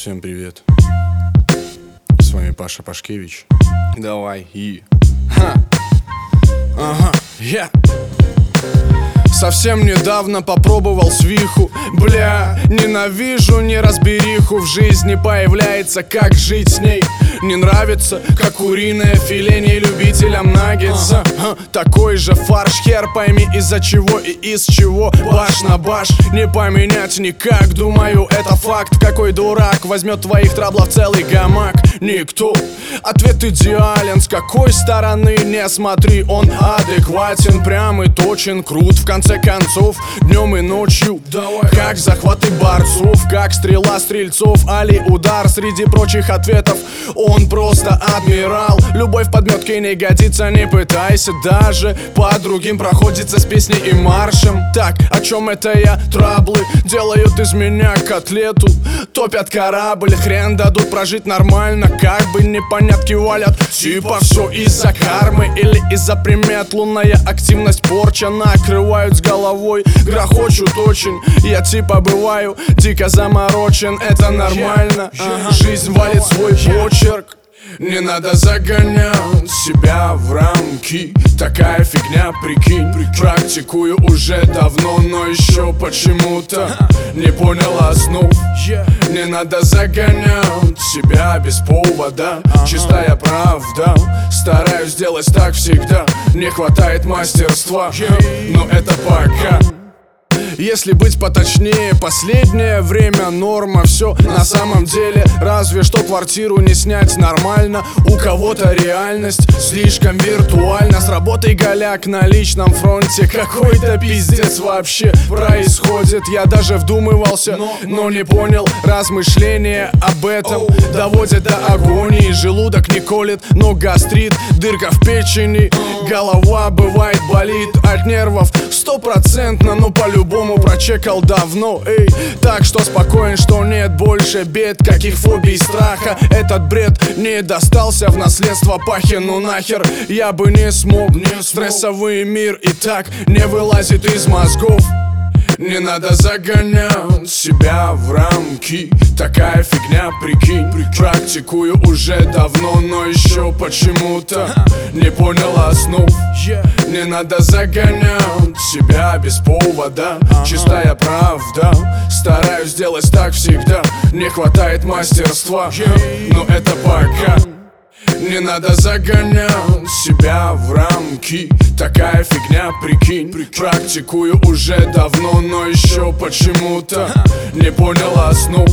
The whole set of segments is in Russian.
Всем привет. С вами Паша Пашкевич. Давай и... Ага, я совсем недавно попробовал свиху. Бля, ненавижу неразбериху. В жизни появляется, как жить с ней. Не нравится, как куриное филе. Не любителям наггетса. Такой же фарш, хер пойми из-за чего и из чего. Баш на баш не поменять никак. Думаю, это факт. Какой дурак возьмет твоих траблов целый гамак? Никто. Ответ идеален, с какой стороны не смотри, он адекватен, прям и точен, крут в конце концов, днем и ночью. Как захваты борцов, как стрела стрельцов, али удар среди прочих ответов. Он просто адмирал. Любовь в подметке не годится, не пытайся. Даже по другим проходится с песней и маршем. Так, о чем это я? Траблы делают из меня котлету. Топят корабль, хрен дадут прожить нормально. Как бы непонятки валят, типа все из-за кармы или из-за примет. Лунная активность, порча накрывают с головой. Грохочут очень, я типа бываю дико заморочен. Это нормально, жизнь валит свой почерк. Не надо загонять себя в рамки. Такая фигня, прикинь. Практикую уже давно, но еще почему-то не понял основ. Не надо загонять себя без повода. Чистая правда. Стараюсь сделать так всегда. Не хватает мастерства, но это пока. Если быть поточнее, последнее время норма. Все на самом деле, разве что квартиру не снять нормально. У кого-то реальность слишком виртуальна. С работой голяк на личном фронте. Какой-то пиздец вообще происходит. Я даже вдумывался, но не понял. Размышления об этом доводят до агонии. Желудок не колет, но гастрит, дырка в печени. Голова бывает болит от нервов 100%, но по-любому прочекал давно, эй. Так что спокоен, что нет больше бед, каких фобий, страха. Этот бред не достался в наследство Пахе, ну нахер я бы не смог. Стрессовый мир и так не вылазит из мозгов. Не надо загонять себя в рамки. Такая фигня, прикинь. Практикую уже давно, но еще почему-то не понял основ. Не надо загонять себя без повода. Чистая правда. Стараюсь сделать так всегда. Не хватает мастерства, но это пока. Не надо загонять себя в рамки. Такая фигня, прикинь. Практикую уже давно, но еще почему-то не понял основ.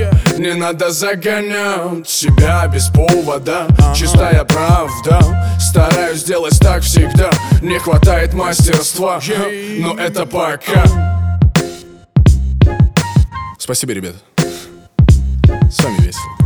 Не надо загонять себя без повода. Чистая правда. Стараюсь сделать так всегда. Не хватает мастерства, но это пока. Спасибо, ребят. С вами весело.